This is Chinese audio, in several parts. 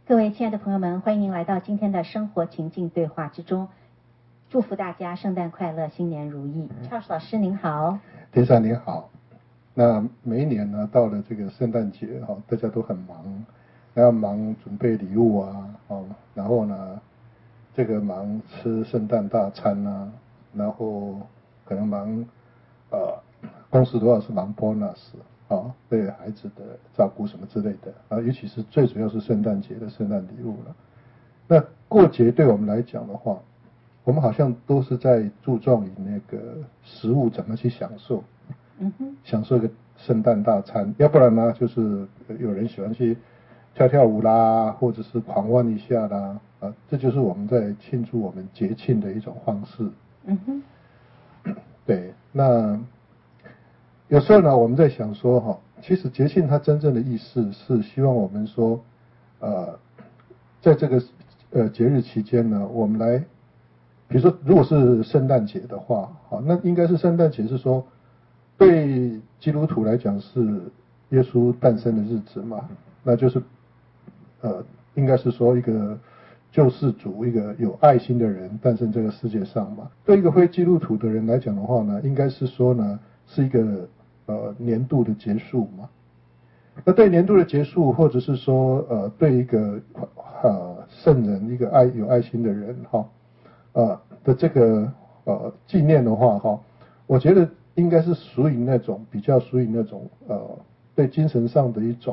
各位亲爱的朋友们，欢迎来到今天的生活情境对话之中。祝福大家圣诞快乐，新年如意。Charles 老师您好。 天山您好。那每一年呢，到了这个圣诞节大家都很忙，要忙准备礼物啊，然后呢，这个忙吃圣诞大餐啊，然后可能忙公司的话是忙 bonus 对孩子的照顾什么之类的尤其是最主要是圣诞节的圣诞礼物了。那过节对我们来讲的话，我们好像都是在注重于那个食物怎么去享受，享受一个圣诞大餐，要不然呢，就是有人喜欢去跳跳舞啦，或者是狂欢一下啦，这就是我们在庆祝我们节庆的一种方式。对，那有时候呢，我们在想说其实节庆它真正的意思是希望我们说，在这个节日期间呢，我们来，比如说如果是圣诞节的话，那应该是圣诞节是说，对基督徒来讲是耶稣诞生的日子嘛，那就是应该是说一个救世主，一个有爱心的人诞生这个世界上嘛。对一个非基督徒的人来讲的话呢，应该是说呢，是一个年度的结束嘛。那对年度的结束，或者是说对一个圣人，一个有爱心的人的这个纪念的话我觉得应该是属于那种比较属于那种对精神上的一种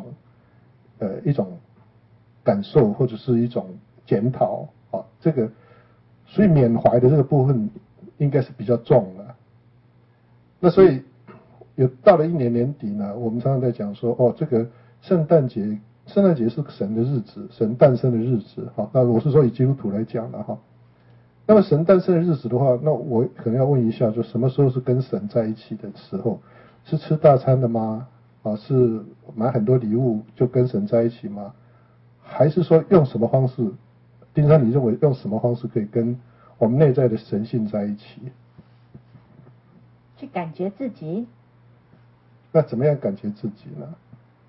感受，或者是一种检讨这个所以缅怀的这个部分应该是比较重的。那所以到了一年年底呢，我们常常在讲说这个圣诞节是神的日子，神诞生的日子那我是说以基督徒来讲的那么神诞生的日子的话，那我可能要问一下，就什么时候是跟神在一起的时候？是吃大餐的吗？是买很多礼物就跟神在一起吗？还是说用什么方式？丁山，你认为用什么方式可以跟我们内在的神性在一起？ 去感觉自己。 那怎么样感觉自己呢？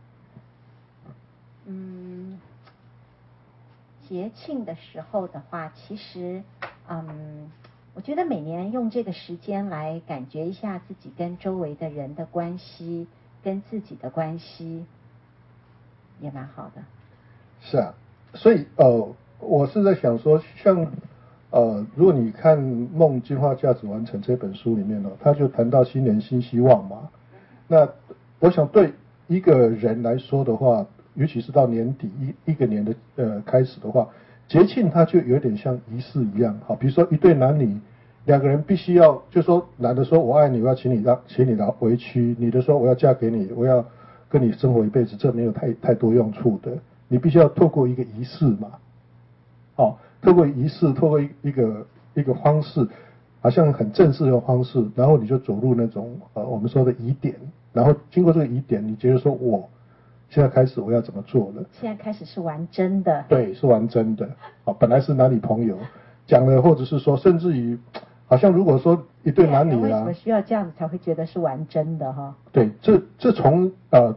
节庆的时候的话，其实我觉得每年用这个时间来感觉一下自己跟周围的人的关系，跟自己的关系，也蛮好的。 是啊，所以我是在想说，像如果你看《梦进化价值完成》这本书里面他就谈到新年新希望嘛。那我想对一个人来说的话，尤其是到年底一个年的开始的话，节庆它就有点像仪式一样。比如说一对男女两个人必须要，就说男的说我爱你，我要请你来回娶，女的说我要嫁给你，我要跟你生活一辈子，这没有太多用处的。你必须要透过一个仪式嘛，透过仪式，透过一个方式，好像很正式的方式，然后你就走入那种我们说的疑点，然后经过这个疑点，你觉得说我现在开始我要怎么做了？ 现在开始是玩真的。 对，是玩真的。本来是男女朋友讲了，或者是说，甚至于好像如果说一对男女为什么需要这样子才会觉得是玩真的对，这从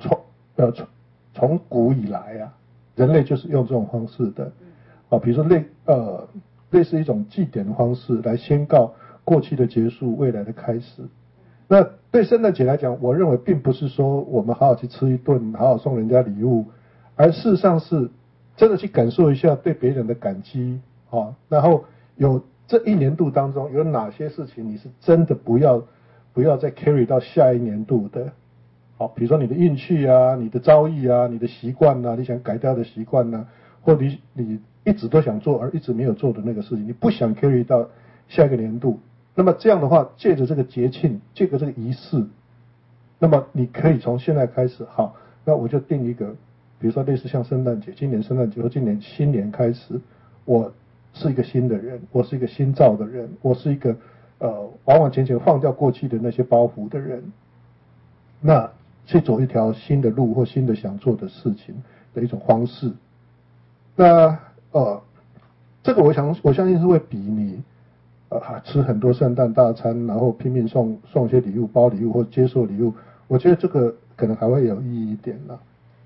古以来人类就是用这种方式的比如说类似一种祭典的方式来宣告过去的结束，未来的开始。那对圣诞节来讲，我认为并不是说我们好好去吃一顿，好好送人家礼物，而事实上是真的去感受一下对别人的感激然后有这一年度当中有哪些事情你是真的不要再 carry 到下一年度的比如说你的运气你的遭遇你的习惯你想改掉的习惯或你一直都想做而一直没有做的那个事情，你不想 carry 到下一个年度。那么这样的话，借着这个节庆，借着这个仪式，那么你可以从现在开始，好，那我就定一个，比如说类似像圣诞节，今年圣诞节或今年新年开始，我是一个新的人，我是一个新造的人，我是一个完完全全放掉过去的那些包袱的人，那去走一条新的路或新的想做的事情的一种方式。那这个我相信是会比你吃很多圣诞大餐，然后拼命送一些礼物、包礼物或接受礼物，我觉得这个可能还会有意义一点啦。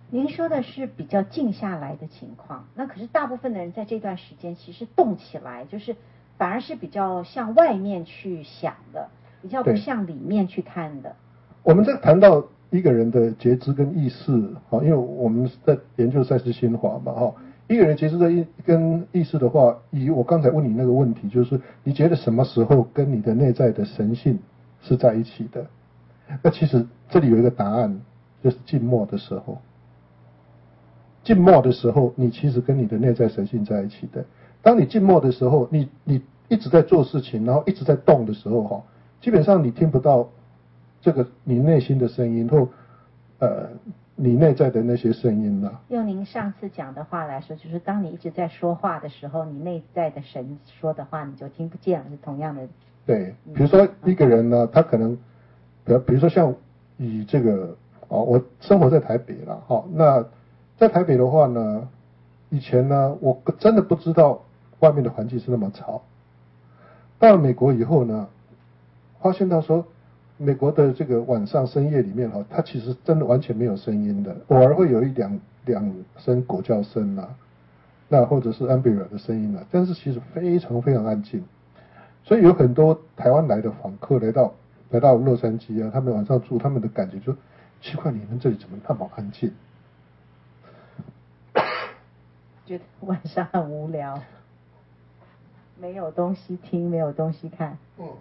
您说的是比较静下来的情况，那可是大部分的人在这段时间其实动起来，就是反而是比较向外面去想的，比较不向里面去看的。 我们在谈到一个人的觉知跟意识，因为我们在研究赛斯心法嘛，一个人觉知跟意识的话，以我刚才问你那个问题，就是你觉得什么时候跟你的内在的神性是在一起的？那其实这里有一个答案，就是静默的时候。静默的时候，你其实跟你的内在神性在一起的。当你静默的时候，你一直在做事情，然后一直在动的时候，基本上你听不到这个你内心的声音或你内在的那些声音了。 用您上次讲的话来说，就是当你一直在说话的时候，你内在的神说的话你就听不见了，是同样的。 对，比如说一个人呢，他可能，比如说像以这个我生活在台北了，那在台北的话呢，以前呢，我真的不知道外面的环境是那么吵。到了美国以后呢，发现到说，美国的这个晚上深夜里面它其实真的完全没有声音的，偶尔会有一两声狗叫声啊，那或者是 ambient 的声音啊，但是其实非常非常安静。所以有很多台湾来的访客来到洛杉矶啊，他们晚上住，他们的感觉就奇怪，你们这里怎么那么安静？ 觉得晚上很无聊，没有东西听，没有东西看。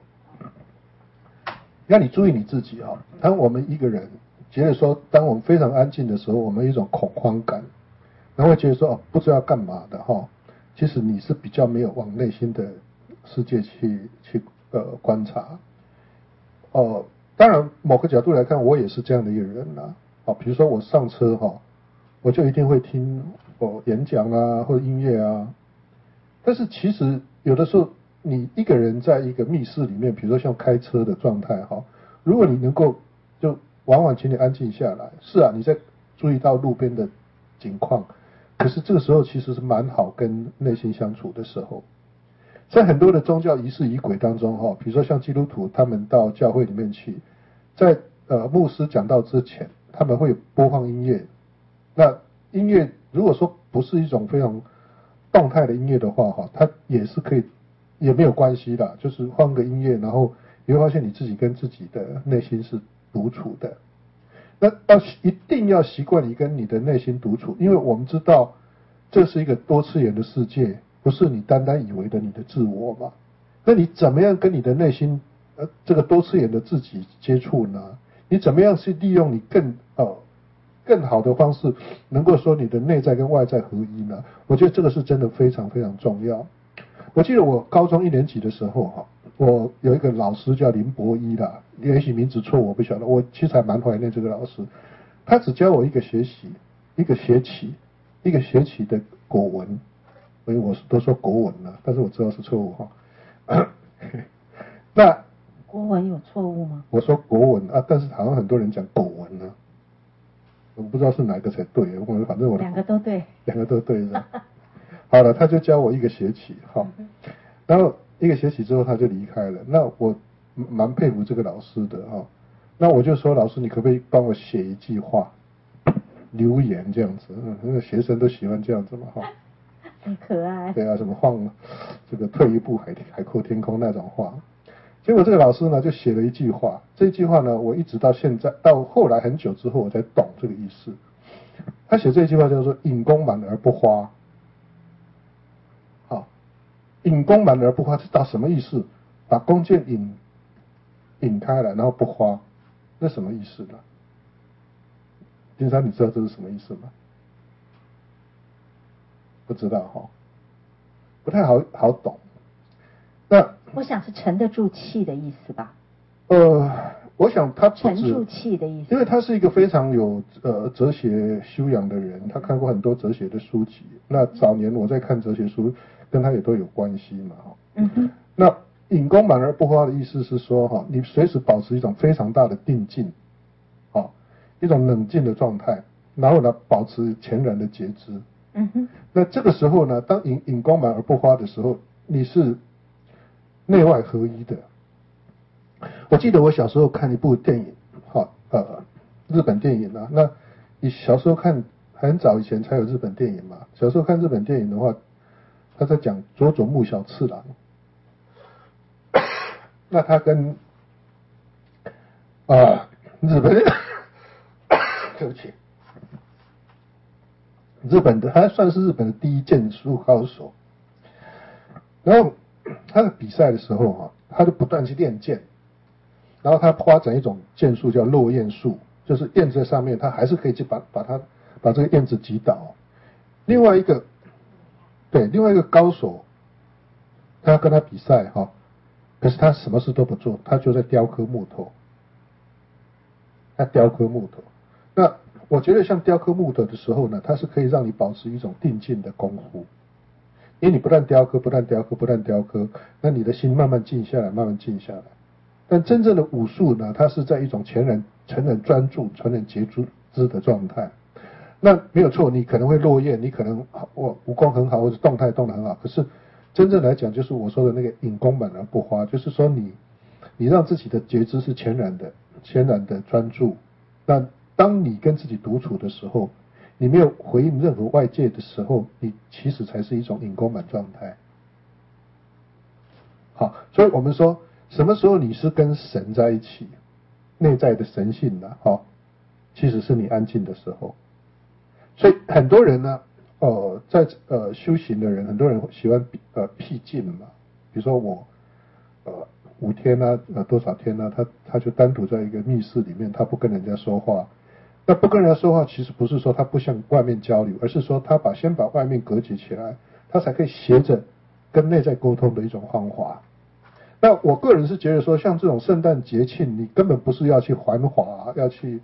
让你注意你自己当我们一个人觉得说，当我们非常安静的时候，我们有一种恐慌感，然后会觉得说不知道干嘛的其实你是比较没有往内心的世界去观察。当然某个角度来看，我也是这样的一个人啦。比如说我上车我就一定会听演讲啊或者音乐啊。但是其实有的时候你一个人在一个密室里面，比如说像开车的状态如果你能够就往往请你安静下来，是啊，你在注意到路边的景况，可是这个时候其实是蛮好跟内心相处的时候。在很多的宗教仪式仪轨当中比如说像基督徒他们到教会里面去，在牧师讲道之前，他们会播放音乐。那音乐如果说不是一种非常动态的音乐的话它也是可以，也没有关系的，就是放个音乐，然后你会发现你自己跟自己的内心是独处的。那一定要习惯你跟你的内心独处，因为我们知道这是一个多次元的世界，不是你单单以为的你的自我嘛。那你怎么样跟你的内心这个多次元的自己接触呢？你怎么样去利用你更好的方式，能够说你的内在跟外在合一呢？我觉得这个是真的非常非常重要。我记得我高中1年级的时候我有一个老师叫林博一啦，也许名字错我不晓得，我其实还蛮怀念这个老师。他只教我一个学期的国文，所以我都说国文了，但是我知道是错误那国文有错误吗？ 我说国文但是好像很多人讲狗文呢，我不知道是哪个才对，反正我两个都对， 两个都对是吧？好了，他就教我一个学期然后一个学期之后他就离开了。那我蛮佩服这个老师的那我就说，老师你可不可以帮我写一句话留言这样子？那个学生都喜欢这样子嘛很可爱。 对啊，什么放这个退一步海阔天空那种话。结果这个老师呢就写了一句话，这句话呢我一直到现在，到后来很久之后我才懂这个意思。他写这句话叫做引弓满而不花。引弓满而不花是到什么意思？把弓箭引开来，然后不花，那什么意思呢？金山，你知道这是什么意思吗？不知道不太好懂。那我想是沉得住气的意思吧。 我想他沉住气的意思， 因为他是一个非常有哲学修养的人，他看过很多哲学的书籍。那早年我在看哲学书，跟他也都有关系嘛那引弓满而不花的意思是说你随时保持一种非常大的定静一种冷静的状态，然后呢保持全然的觉知。那这个时候呢，当引弓满而不花的时候，你是内外合一的。我记得我小时候看一部电影日本电影那你小时候看很早以前才有日本电影嘛。小时候看日本电影的话，他在讲佐佐木小次郎，那他跟日本对不起，日本的他算是日本的第一剑术高手。然后他在比赛的时候他就不断去练剑，然后他发展一种剑术叫落雁术，就是燕子在上面，他还是可以去把这个燕子击倒。另外一个高手，他要跟他比赛可是他什么事都不做，他就在雕刻木头。那我觉得像雕刻木头的时候呢，它是可以让你保持一种定静的功夫，因为你不断雕刻，那你的心慢慢静下来。但真正的武术呢，它是在一种全然专注、全然觉知的状态。那没有错，你可能会落雁，你可能武功很好，或者动态动得很好，可是真正来讲，就是我说的那个隐功满而不花，就是说你让自己的觉知是全然的专注。那当你跟自己独处的时候，你没有回应任何外界的时候，你其实才是一种隐功满状态。好，所以我们说什么时候你是跟神在一起，内在的神性其实是你安静的时候。所以很多人呢在修行的人，很多人喜欢僻静嘛，比如说我5天多少天他就单独在一个密室里面，他不跟人家说话。那不跟人家说话，其实不是说他不向外面交流，而是说他先把外面隔绝起来，他才可以学着跟内在沟通的一种方法。那我个人是觉得说，像这种圣诞节庆，你根本不是要去繁华，要去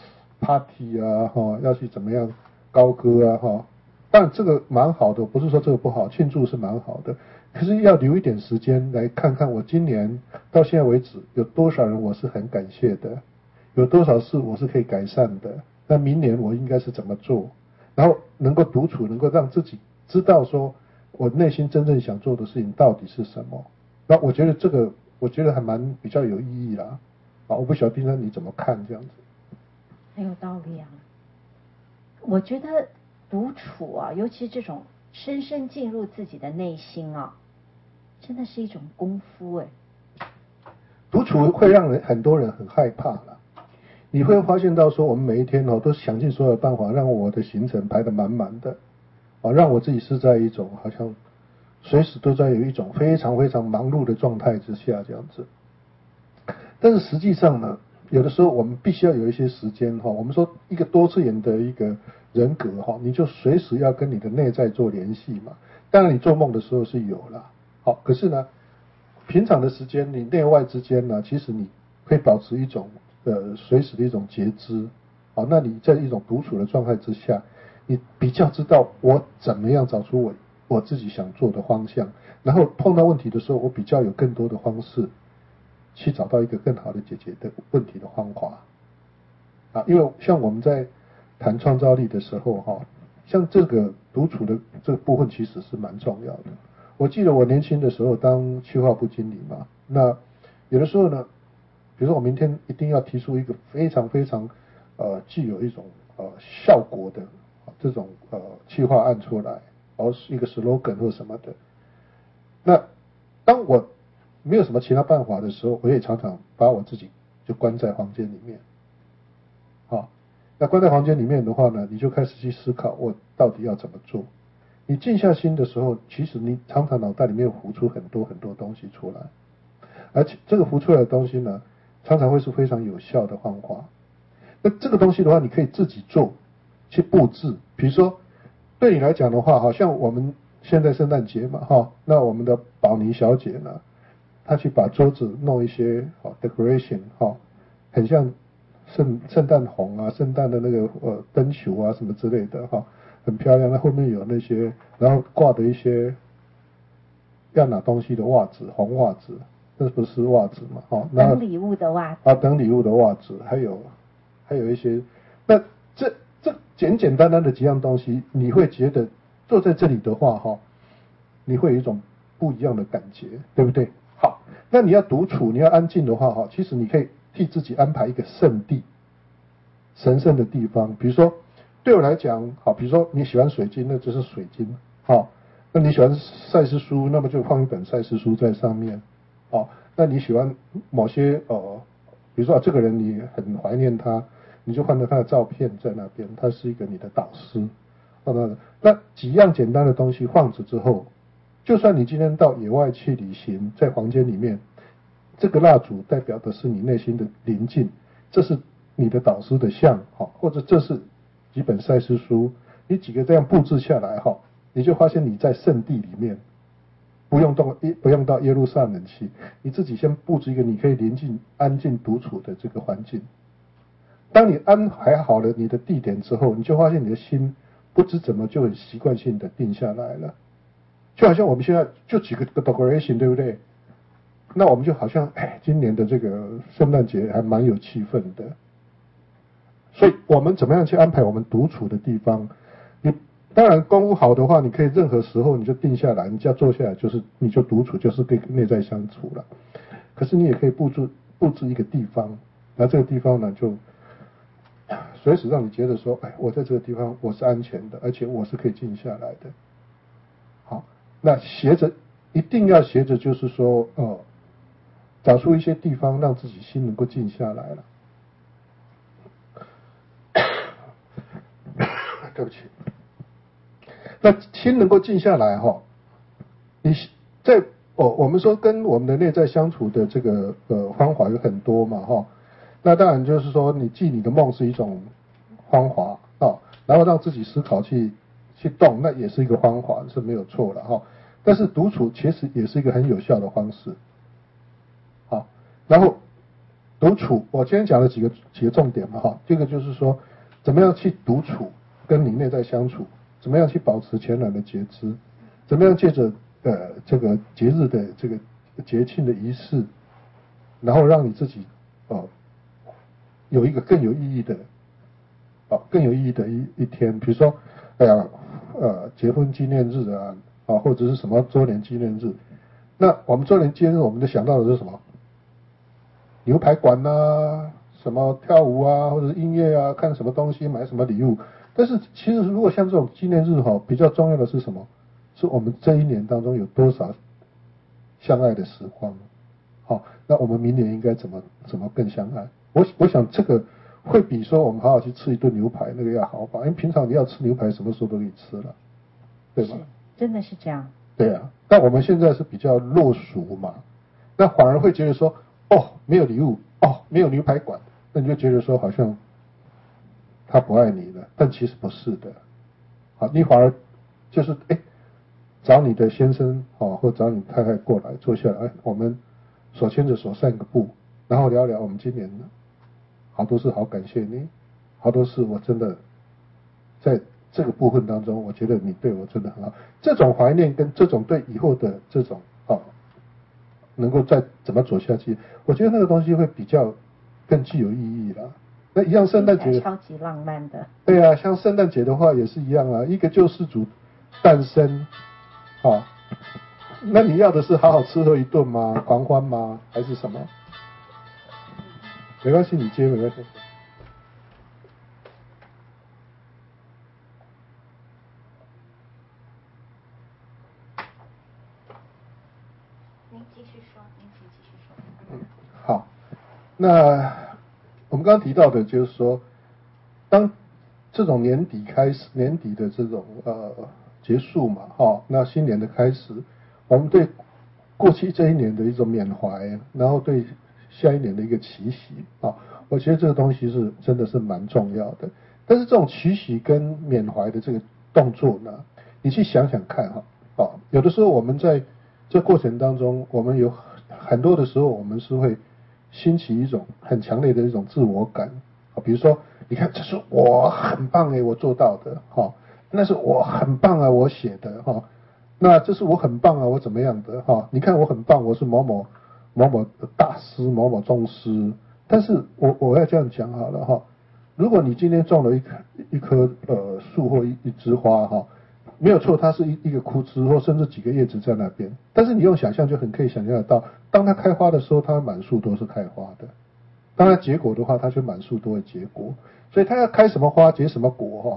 party 要去怎么样高歌但这个蛮好的，不是说这个不好，庆祝是蛮好的。可是要留一点时间来看看，我今年到现在为止有多少人我是很感谢的，有多少事我是可以改善的。那明年我应该是怎么做？然后能够独处，能够让自己知道说我内心真正想做的事情到底是什么。那我觉得这个，我觉得还蛮比较有意义啦。我不晓得丁生你怎么看这样子？ 很有道理啊。我觉得独处尤其这种深深进入自己的内心真的是一种功夫独处会让很多人很害怕啦。你会发现到说，我们每一天都想尽所有办法让我的行程排得满满的让我自己是在一种好像随时都在有一种非常非常忙碌的状态之下这样子。但是实际上呢，有的时候我们必须要有一些时间我们说一个多次元的一个人格你就随时要跟你的内在做联系嘛。当然你做梦的时候是有啦可是呢，平常的时间你内外之间呢，其实你可以保持一种随时的一种觉知那你在一种独处的状态之下，你比较知道我怎么样找出我自己想做的方向，然后碰到问题的时候，我比较有更多的方式去找到一个更好的解决的问题的方法因为像我们在谈创造力的时候像这个独处的这个部分其实是蛮重要的。我记得我年轻的时候当企划部经理嘛，那有的时候呢，比如说我明天一定要提出一个非常非常具有一种效果的这种企划案出来，是一个 slogan 或什么的。那当我没有什么其他办法的时候，我也常常把我自己就关在房间里面那关在房间里面的话呢，你就开始去思考我到底要怎么做。你静下心的时候，其实你常常脑袋里面浮出很多很多东西出来，而且这个浮出来的东西呢，常常会是非常有效的方法。那这个东西的话，你可以自己做，去布置。比如说，对你来讲的话，好像我们现在圣诞节嘛，那我们的宝妮小姐呢，她去把桌子弄一些decoration 很像圣诞红啊，圣诞的那个灯球啊什么之类的很漂亮。那后面有那些，然后挂的一些要拿东西的袜子，红袜子，那不是袜子嘛等礼物的袜子等礼物的袜子，还有一些，那这简简单单的几样东西，你会觉得坐在这里的话你会有一种不一样的感觉，对不对？好，那你要独处，你要安静的话其实你可以替自己安排一个圣地，神圣的地方。比如说对我来讲，好，比如说你喜欢水晶，那就是水晶，好，那你喜欢赛斯书，那么就放一本赛斯书在上面，好，那你喜欢某些比如说这个人你很怀念他，你就放着他的照片在那边，他是一个你的导师，那几样简单的东西放着之后，就算你今天到野外去旅行，在房间里面，这个蜡烛代表的是你内心的宁静，这是你的导师的像，好，或者这是几本赛斯书，你几个这样布置下来哈，你就发现你在圣地里面，不用到耶路撒冷去，你自己先布置一个你可以宁静、安静独处的这个环境。当你安排好了你的地点之后，你就发现你的心不知怎么就很习惯性的定下来了，就好像我们现在就几个 decoration， 对不对？那我们就好像今年的这个圣诞节还蛮有气氛的。所以我们怎么样去安排我们独处的地方？你当然功夫好的话，你可以任何时候你就定下来，你只要坐下来你就独处，就是跟内在相处了。可是你也可以布置一个地方，那这个地方呢就随时让你觉得说，我在这个地方我是安全的，而且我是可以静下来的。好，那一定要学着就是说，找出一些地方让自己心能够静下来了。对不起，那心能够静下来哈，你在我们说跟我们的内在相处的这个方法有很多嘛哈，那当然就是说你记你的梦是一种方法啊，然后让自己思考去动，那也是一个方法，是没有错的哈。但是独处其实也是一个很有效的方式，好，然后独处我今天讲了几个重点嘛哈，这个就是说怎么样去独处。跟你内在相处，怎么样去保持全然的觉知？怎么样借着这个节日的这个节庆的仪式，然后让你自己有一个更有意义的一天，比如说结婚纪念日啊或者是什么周年纪念日，那我们周年纪念日我们就想到的是什么？牛排馆啊，什么跳舞啊，或者是音乐啊，看什么东西，买什么礼物。但是其实如果像这种纪念日比较重要的是什么？是我们这一年当中有多少相爱的时光？好，那我们明年应该怎么更相爱？我想这个会比说我们好好去吃一顿牛排那个要好吧？因为平常你要吃牛排，什么时候都可以吃了，对吧？ 真的是这样。 对啊，但我们现在是比较落俗嘛，那反而会觉得说，没有礼物，没有牛排馆，那你就觉得说好像他不爱你了，但其实不是的。好，你反而就是找你的先生或找你太太过来坐下来，我们手牵着手散个步，然后聊聊我们今年好多事，好感谢你，好多事我真的在这个部分当中，我觉得你对我真的很好。这种怀念跟这种对以后的这种能够再怎么走下去，我觉得那个东西会比较更具有意义啦。那一样圣诞节超级浪漫的。 对啊，像圣诞节的话也是一样啊，一个救世主诞生，那你要的是好好吃喝一顿吗？狂欢吗？还是什么？没关系，你接没关系。 您继续说，您请继续说。 好，那我们刚刚提到的就是说，当这种年底的这种结束嘛，那新年的开始，我们对过去这一年的一种缅怀，然后对下一年的一个期许我觉得这个东西是真的是蛮重要的。但是这种期许跟缅怀的这个动作呢，你去想想看有的时候我们在这过程当中，我们有很多的时候，我们是会兴起一种很强烈的一种自我感比如说，你看，这是我很棒我做到的那是我很棒啊，我写的那这是我很棒啊，我怎么样的你看我很棒，我是某某大师，某某宗师。但是我要这样讲好了如果你今天种了一棵树或一枝花没有错，它是一个枯枝或甚至几个叶子在那边，但是你用想象就很可以想象得到，当它开花的时候，它满树都是开花的；当它结果的话，它就满树都会结果。所以它要开什么花，结什么果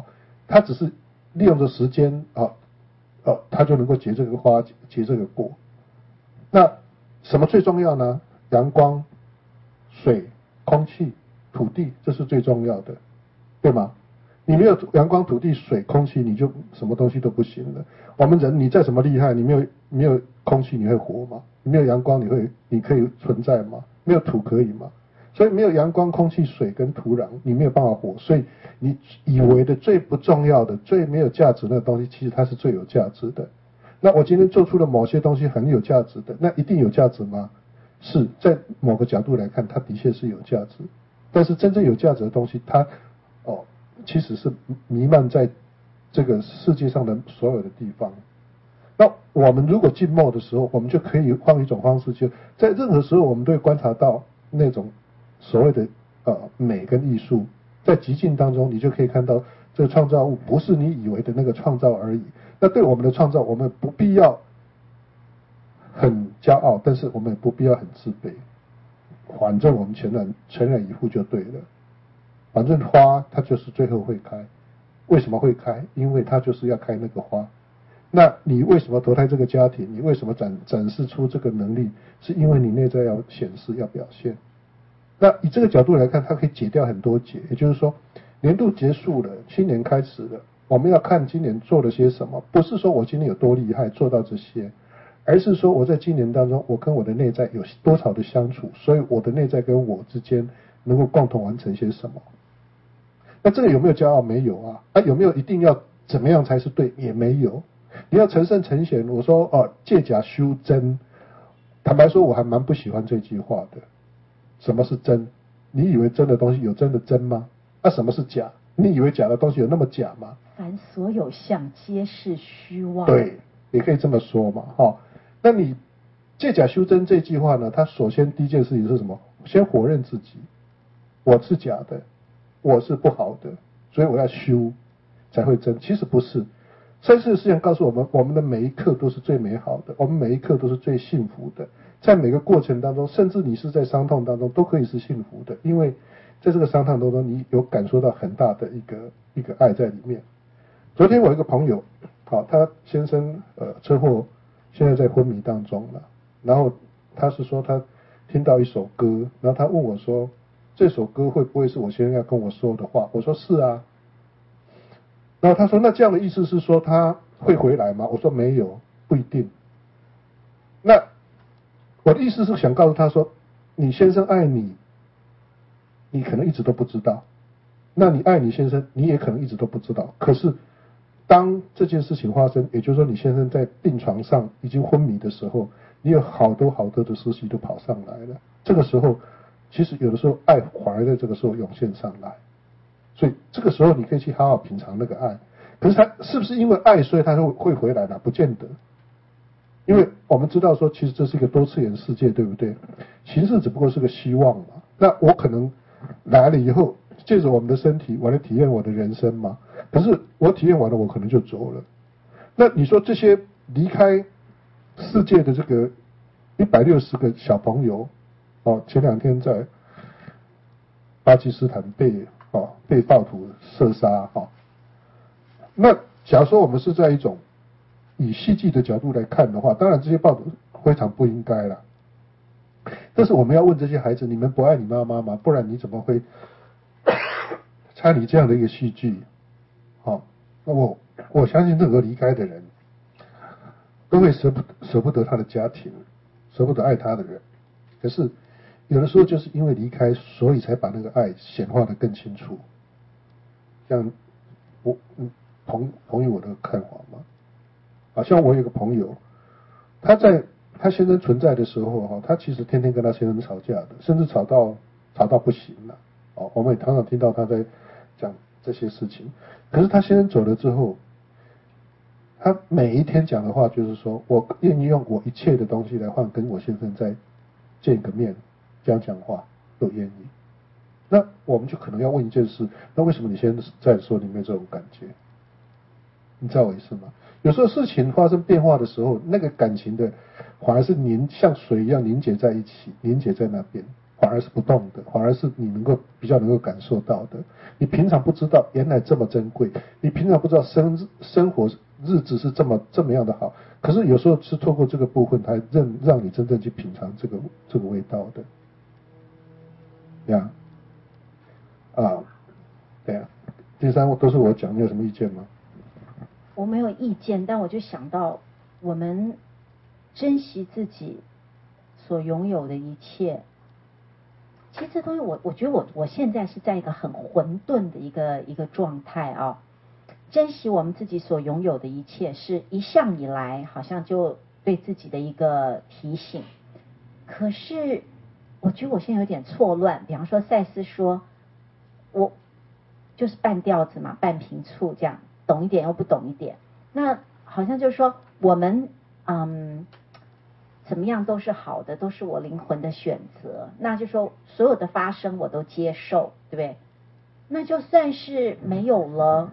他只是利用着时间他就能够结这个花，结这个果。那什么最重要呢？阳光、水、空气、土地，这是最重要的，对吗？你没有阳光、土地、水、空气，你就什么东西都不行了。我们人，你再怎么厉害，你没有空气，你会活吗？你没有阳光，你可以存在吗？没有土可以吗？所以没有阳光、空气、水跟土壤，你没有办法活。所以你以为的最不重要的、最没有价值的东西，其实它是最有价值的。那我今天做出了某些东西很有价值的，那一定有价值吗？是在某个角度来看，它的确是有价值。但是真正有价值的东西，它其实是弥漫在这个世界上的所有的地方。那我们如果静默的时候，我们就可以换一种方式，就在任何时候，我们都会观察到那种所谓的美跟艺术。在寂静当中，你就可以看到这个创造物不是你以为的那个创造而已。那对我们的创造，我们不必要很骄傲，但是我们也不必要很自卑。反正我们全然以赴就对了。反正花它就是最后会开，为什么会开？因为它就是要开那个花。那你为什么投胎这个家庭？你为什么展示出这个能力？是因为你内在要显示、要表现。那以这个角度来看，它可以解掉很多结。也就是说，年度结束了，新年开始了，我们要看今年做了些什么，不是说我今年有多厉害做到这些，而是说我在今年当中，我跟我的内在有多少的相处，所以我的内在跟我之间能够共同完成些什么。那这个有没有骄傲？没有啊。有没有一定要怎么样才是对？也没有。你要成圣成贤，我说借假修真，坦白说，我还蛮不喜欢这句话的。什么是真？你以为真的东西有真的真吗？什么是假？你以为假的东西有那么假吗？ 凡所有相，皆是虚妄。 对，也可以这么说嘛，那你借假修真这句话呢？它首先第一件事情是什么？先否认自己，我是假的，我是不好的，所以我要修才会真。其实不是，三世的思想告诉我们，我们的每一刻都是最美好的，我们每一刻都是最幸福的。在每个过程当中，甚至你是在伤痛当中，都可以是幸福的，因为在这个伤痛当中，你有感受到很大的一个爱在里面。昨天我一个朋友，他先生车祸，现在在昏迷当中了。然后他是说他听到一首歌，然后他问我说，这首歌会不会是我先生要跟我说的话？我说是啊。然后他说，那这样的意思是说他会回来吗？我说没有，不一定。那我的意思是想告诉他说，你先生爱你，你可能一直都不知道。那你爱你先生，你也可能一直都不知道。可是当这件事情发生，也就是说你先生在病床上已经昏迷的时候，你有好多的思绪都跑上来了。这个时候，其实有的时候爱反而在这个时候涌现上来。所以这个时候你可以去好好品尝那个爱。可是他是不是因为爱，所以他会回来呢？不见得。因为我们知道说，其实这是一个多次元世界，对不对？形式只不过是个希望嘛。那我可能来了以后，借着我们的身体，我来体验我的人生嘛。可是我体验完了，我可能就走了。那你说这些离开世界的这个160个小朋友，前2天在巴基斯坦被暴徒射杀，那假如说我们是在一种以戏剧的角度来看的话，当然这些暴徒非常不应该啦。但是我们要问这些孩子，你们不爱你妈妈吗？不然你怎么会参与这样的一个戏剧？那我相信任何离开的人都会舍不得他的家庭，舍不得爱他的人。可是有的时候就是因为离开，所以才把那个爱显化得更清楚。像同意我的看法吗？像我有个朋友，他先生存在的时候，他其实天天跟他先生吵架的，甚至吵到不行了。我们也常常听到他在讲这些事情。可是他先生走了之后，他每一天讲的话就是说，我愿意用我一切的东西来换跟我先生再见个面，这样讲话都愿意。那我们就可能要问一件事，那为什么你现在说你没有这种感觉？你知道我意思吗？有时候事情发生变化的时候，那个感情的反而是像水一样凝结在一起，凝结在那边。 反而是不动的，反而是你比较能够感受到的。你平常不知道原来这么珍贵，你平常不知道生活日子是这么样的好，可是有时候是透过这个部分，才让你真正去品尝这个味道的。呀，对啊，第三都是我讲，你有什么意见吗？ 我没有意见，但我就想到我们珍惜自己所拥有的一切。其实这东西我觉得我现在是在一个很混沌的一个状态啊。珍惜我们自己所拥有的一切，是一向以来好像就对自己的一个提醒。可是我觉得我现在有点错乱。比方说赛斯说，我就是半吊子嘛，半瓶醋这样，懂一点又不懂一点。那好像就是说我们怎么样都是好的，都是我灵魂的选择。那就说所有的发生我都接受，对不对？那就算是没有了，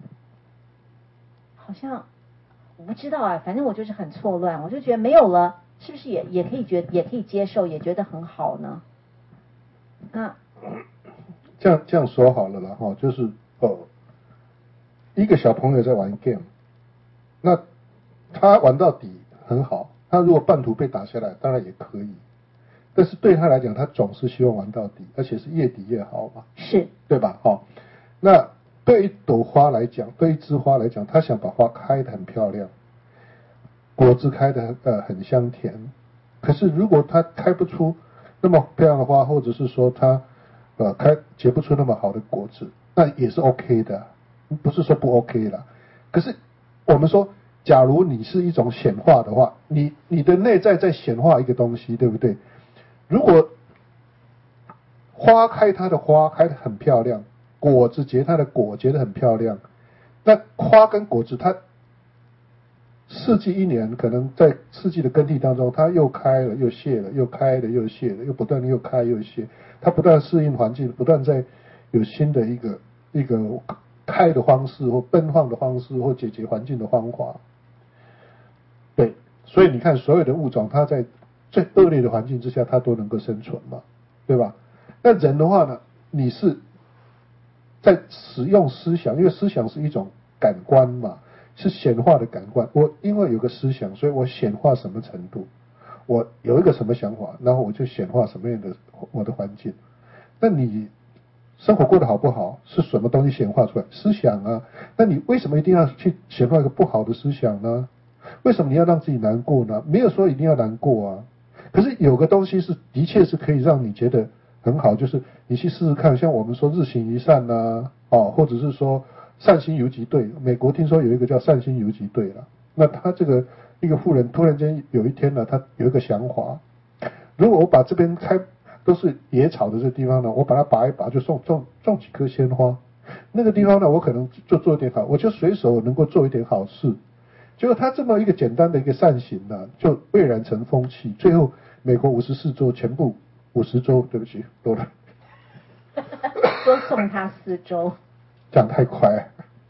好像我不知道啊，反正我就是很错乱。我就觉得没有了，是不是也可以也可以接受，也觉得很好呢？那这样说好了啦，就是一个小朋友在玩 game， 那他玩到底很好，他如果半途被打下来，当然也可以。但是对他来讲，他总是希望玩到底，而且是越底越好嘛， 是， 对吧？那对一朵花来讲，对一枝花来讲，他想把花开得很漂亮，果子开得很香甜。可是如果他开不出那么漂亮的花，或者是说他结不出那么好的果子，那也是 OK 的，不是说不 OK 啦。可是我们说，假如你是一种显化的话，你的内在在显化一个东西，对不对？如果花开它的花开得很漂亮，果子结它的果结得很漂亮，那花跟果子它四季一年，可能在四季的更替当中，它又开了又谢了，又开了又谢了，又不断的又开又谢，它不断适应环境，不断在有新的一个开的方式，或奔放的方式，或解决环境的方法。对，所以你看，所有的物种，它在最恶劣的环境之下，它都能够生存嘛，对吧？那人的话呢，你是在使用思想，因为思想是一种感官嘛，是显化的感官。我因为有个思想，所以我显化什么程度？我有一个什么想法，然后我就显化什么样的我的环境。那你生活过得好不好，是什么东西显化出来？思想啊。那你为什么一定要去显化一个不好的思想呢？为什么你要让自己难过呢？没有说一定要难过啊。可是有个东西是的确是可以让你觉得很好，就是你去试试看，像我们说日行一善啊，或者是说善心游击队。美国听说有一个叫善心游击队了。那他这个一个妇人突然间有一天呢，他有一个想法，如果我把这边都是野草的这个地方呢，我把它拔一拔，就种几棵鲜花。那个地方呢，我可能就做一点好，我就随手能够做一点好事。结果他这么一个简单的一个善行呢，就蔚然成风气。最后，美国54州全部50州，对不起，多了， 多送他4周， 讲太快。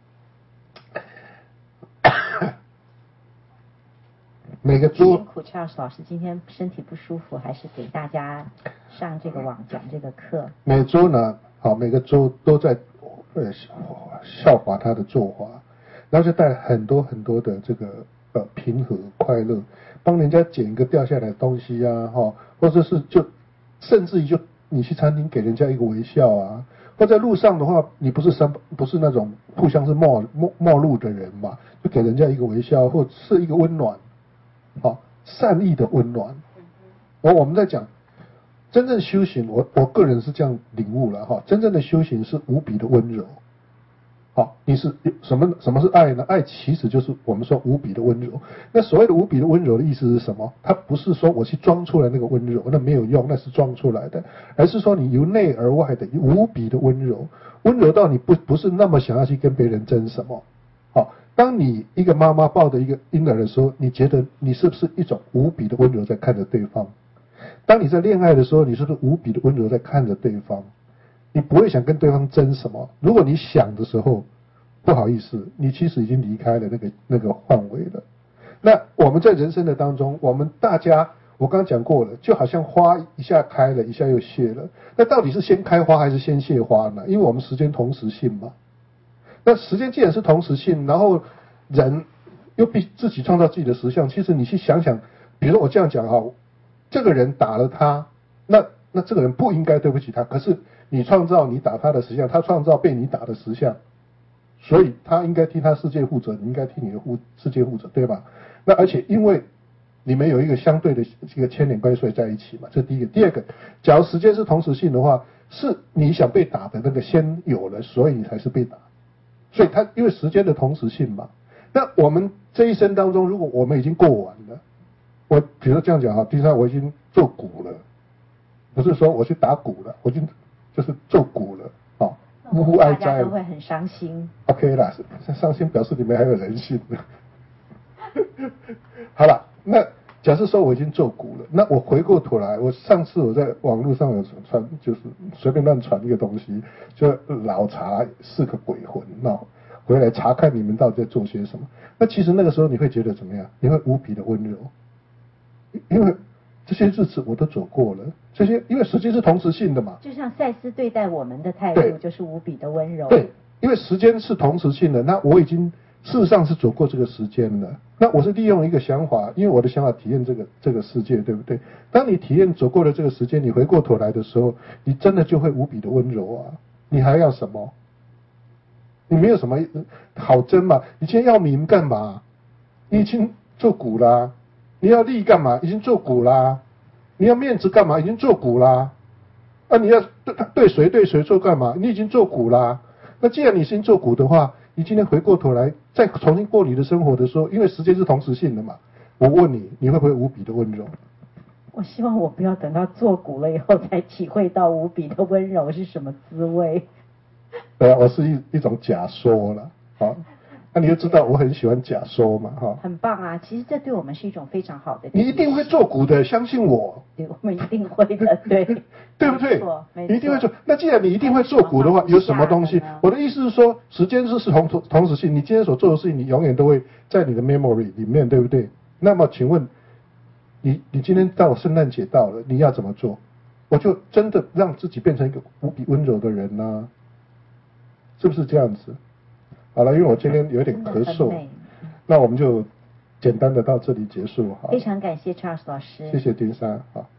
每个州辛苦 Charles 老师今天身体不舒服，还是给大家上这个网讲这个课。 每州呢，每个州都在效法他的做法，然后就带很多很多的这个平和快乐，帮人家捡一个掉下来的东西啊，或者是甚至于就你去餐厅给人家一个微笑啊，或在路上的话，你不是那种互相是陌路的人嘛，就给人家一个微笑，或是一个温暖。善意的温暖。我们在讲真正修行，我个人是这样领悟了真正的修行是无比的温柔。你是什么是爱呢？爱其实就是我们说无比的温柔。那所谓的无比的温柔的意思是什么？它不是说我去装出来那个温柔，那没有用，那是装出来的，而是说你由内而外的无比的温柔，温柔到你不是那么想要去跟别人争什么。当你一个妈妈抱着一个婴儿的时候，你觉得你是不是一种无比的温柔在看着对方？当你在恋爱的时候，你是不是无比的温柔在看着对方？你不会想跟对方争什么。如果你想的时候，不好意思，你其实已经离开了那个范围了。那我们在人生的当中，我们大家我刚刚讲过了，就好像花一下开了，一下又谢了。那到底是先开花还是先谢花呢？因为我们时间同时性嘛。那时间既然是同时性，然后人又必自己创造自己的实相，其实你去想想，比如说我这样讲哈，这个人打了他，那这个人不应该对不起他，可是你创造你打他的实相，他创造被你打的实相，所以他应该替他世界负责，你应该替你的世界负责，对吧？那而且因为你们有一个相对的这个牵连关系在一起嘛，这第一个。第二个，假如时间是同时性的话，是你想被打的那个先有了，所以你才是被打。所以它因为时间的同时性嘛。那我们这一生当中，如果我们已经过完了，我比如说这样讲哈，第三我已经做鼓了，不是说我去打鼓了，我已经就是做鼓了啊，呜呼哀哉， 大家都会很伤心。 OK 啦，伤心表示你们还有人性的。好了，那假设说我已经做股了，那我回过头来，我上次我在网络上有传，就是随便乱传一个东西，就老查4个鬼魂回来查看你们到底在做些什么。那其实那个时候你会觉得怎么样？你会无比的温柔，因为这些日子我都走过了，这些因为时间是同时性的嘛。 就像赛斯对待我们的态度就是无比的温柔。 对，因为时间是同时性的，那我已经事实上是走过这个时间了。那我是利用一个想法，因为我的想法体验这个世界，对不对？当你体验走过了这个时间，你回过头来的时候，你真的就会无比的温柔啊！你还要什么？你没有什么好争嘛？你今天要名干嘛？你已经做股啦。你要利干嘛？已经做股啦。你要面子干嘛？已经做股啦。啊，你要对谁做干嘛？你已经做股啦。那既然你先做股的话，你今天回过头来再重新过你的生活的时候，因为时间是同时性的嘛，我问你，你会不会无比的温柔？ 我希望我不要等到做股了以后才体会到无比的温柔是什么滋味。 对啊，我是一种假说了，好，那你就知道我很喜欢假说嘛，哈。 很棒啊，其实这对我们是一种非常好的。 你一定会做股的，相信我。 对，我们一定会的，对。 对不对？ 没错， 一定会做。那既然你一定会做股的话，有什么东西？我的意思是说，时间是同时性，你今天所做的事情，你永远都会在你的 memory 里面，对不对？那么请问，你今天到圣诞节到了，你要怎么做？我就真的让自己变成一个无比温柔的人呢、是不是这样子？好了，因为我今天有点咳嗽，那我们就简单的到这里结束哈。 非常感谢 Charles 老师， 谢谢丁珊，好。